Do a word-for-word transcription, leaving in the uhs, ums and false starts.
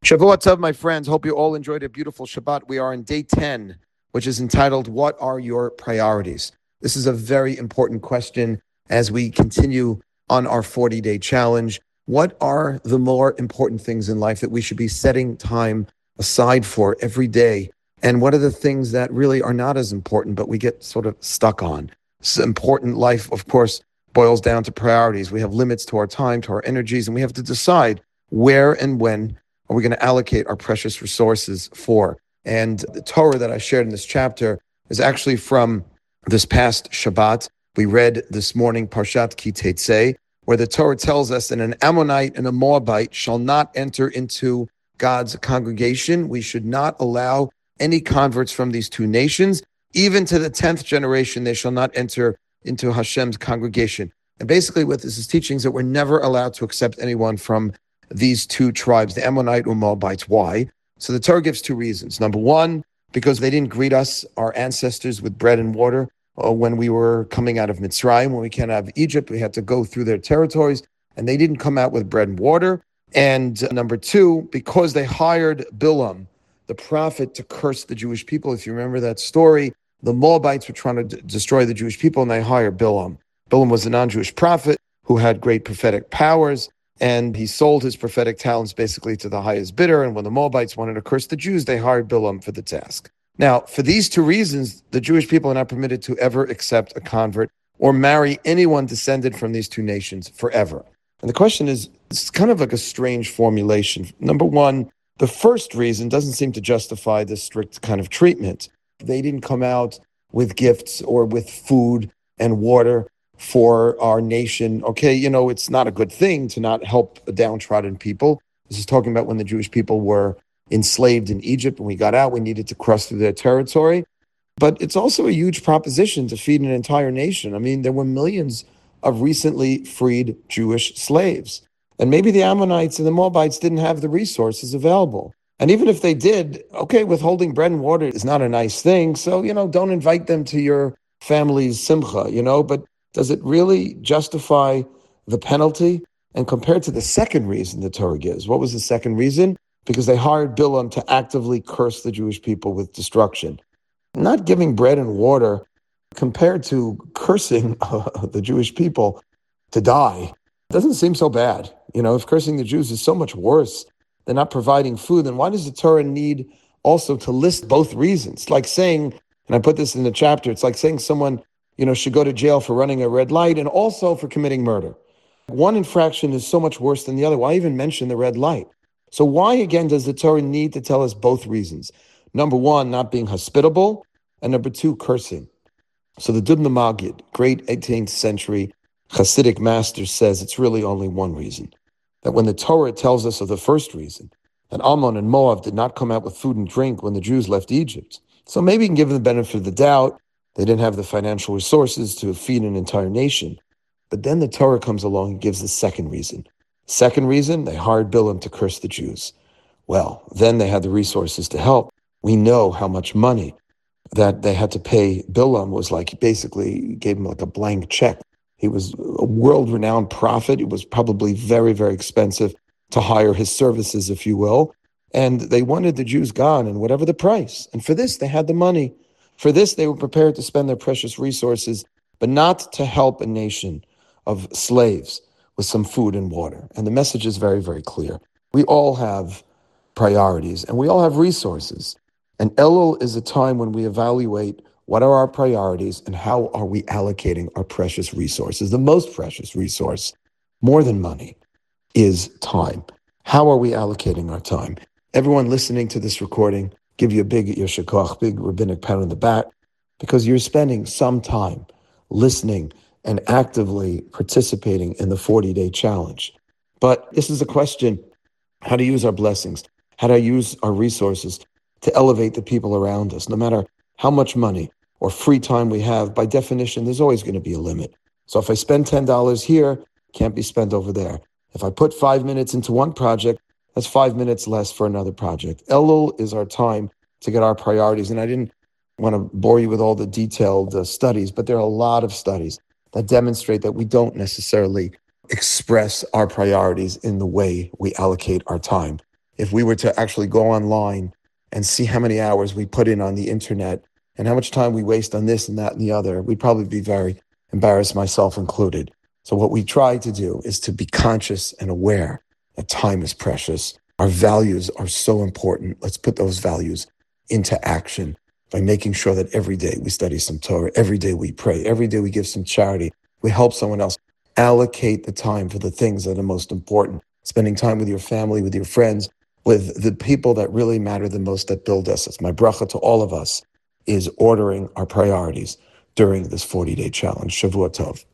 Shavua Tov, my friends. Hope you all enjoyed a beautiful Shabbat. We are on day ten, which is entitled, What Are Your Priorities? This is a very important question as we continue on our forty-day challenge. What are the more important things in life that we should be setting time aside for every day? And what are the things that really are not as important, but we get sort of stuck on? This important life, of course, boils down to priorities. We have limits to our time, to our energies, and we have to decide where and when are we going to allocate our precious resources for. And the Torah that I shared in this chapter is actually from this past Shabbat. We read this morning Parshat Ki Teitzei, where the Torah tells us that an Ammonite and a Moabite shall not enter into God's congregation. We should not allow any converts from these two nations. Even to the tenth generation, they shall not enter into Hashem's congregation. And basically what this is teaching is that we're never allowed to accept anyone from these two tribes, the Ammonite or Moabites. Why? So the Torah gives two reasons. Number one, because they didn't greet us, our ancestors, with bread and water uh, when we were coming out of Mitzrayim. When we came out of Egypt, we had to go through their territories, and they didn't come out with bread and water. And uh, number two, because they hired Bilam, the prophet, to curse the Jewish people. If you remember that story, the Moabites were trying to d- destroy the Jewish people, and they hired Bilam. Bilam was a non-Jewish prophet who had great prophetic powers, and he sold his prophetic talents basically to the highest bidder. And when the Moabites wanted to curse the Jews, they hired Bilam for the task. Now, for these two reasons, the Jewish people are not permitted to ever accept a convert or marry anyone descended from these two nations forever. And the question is, it's kind of like a strange formulation. Number one, the first reason doesn't seem to justify this strict kind of treatment. They didn't come out with gifts or with food and water for our nation. Okay, you know, it's not a good thing to not help downtrodden people. This is talking about when the Jewish people were enslaved in Egypt. When we got out, we needed to cross through their territory. But it's also a huge proposition to feed an entire nation. I mean, there were millions of recently freed Jewish slaves. And maybe the Ammonites and the Moabites didn't have the resources available. And even if they did, okay, withholding bread and water is not a nice thing. So, you know, don't invite them to your family's simcha, you know, but does it really justify the penalty? And compared to the second reason the Torah gives, what was the second reason? Because they hired Bilam to actively curse the Jewish people with destruction. Not giving bread and water compared to cursing uh, the Jewish people to die doesn't seem so bad. You know, if cursing the Jews is so much worse than not providing food, then why does the Torah need also to list both reasons? Like saying, and I put this in the chapter, it's like saying someone, you know, should go to jail for running a red light and also for committing murder. One infraction is so much worse than the other. Why even mention the red light? So why, again, does the Torah need to tell us both reasons? Number one, not being hospitable, and number two, cursing. So the Dubno Maggid, great eighteenth century Hasidic master, says it's really only one reason. That when the Torah tells us of the first reason, that Ammon and Moab did not come out with food and drink when the Jews left Egypt. So maybe you can give them the benefit of the doubt. They didn't have the financial resources to feed an entire nation. But then the Torah comes along and gives the second reason. Second reason, they hired Bilam to curse the Jews. Well, then they had the resources to help. We know how much money that they had to pay Bilam was like, basically gave him like a blank check. He was a world-renowned prophet. It was probably very, very expensive to hire his services, if you will. And they wanted the Jews gone, and whatever the price. And for this, they had the money. For this, they were prepared to spend their precious resources, but not to help a nation of slaves with some food and water. And the message is very, very clear. We all have priorities, and we all have resources. And Elul is a time when we evaluate what are our priorities and how are we allocating our precious resources. The most precious resource, more than money, is time. How are we allocating our time? Everyone listening to this recording, give you a big yashar koach, big rabbinic pat on the back, because you're spending some time listening and actively participating in the forty-day challenge. But this is a question, how to use our blessings, how to use our resources to elevate the people around us. No matter how much money or free time we have, by definition, there's always going to be a limit. So if I spend ten dollars here, can't be spent over there. If I put five minutes into one project, that's five minutes less for another project. Elul is our time to get our priorities. And I didn't want to bore you with all the detailed uh, studies, but there are a lot of studies that demonstrate that we don't necessarily express our priorities in the way we allocate our time. If we were to actually go online and see how many hours we put in on the internet and how much time we waste on this and that and the other, we'd probably be very embarrassed, myself included. So what we try to do is to be conscious and aware that time is precious. Our values are so important. Let's put those values into action by making sure that every day we study some Torah, every day we pray, every day we give some charity, we help someone else. Allocate the time for the things that are most important. Spending time with your family, with your friends, with the people that really matter the most, that build us. It's my bracha to all of us, is ordering our priorities during this forty-day challenge. Shavua Tov.